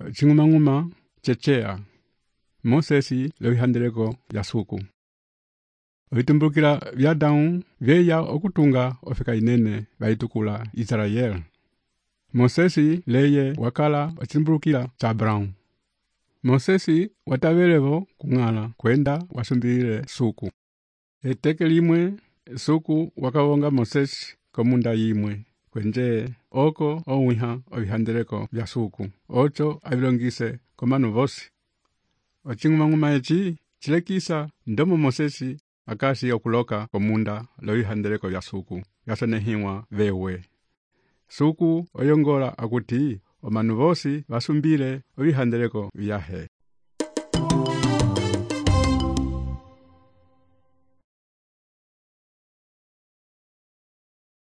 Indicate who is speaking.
Speaker 1: ching'umang'uma chechea Mosesi lewihandeleko lya suku. Ovitumbukila vya Adamu vyeya okutunga ofika inene vaitukula Israeli. Mosesi leye wakala wachimbulukila cha Abrahamu. Mosesi watavelevo kung'ala kwenda wasumbilile suku. Eteke limwe suku wakawonga Mosesi komunda yimwe kwenje oko owiha ovihandeleko vya suku ocho avilongise komanu vosi. Oching'umang'uma echi chilekisa ndomo Mosesi akasi okuloka komunda lowihandeleko vya suku yasonehiwa vewe. Suku oyongola akuti omanu vosi basumbile ovihandeleko vyahe.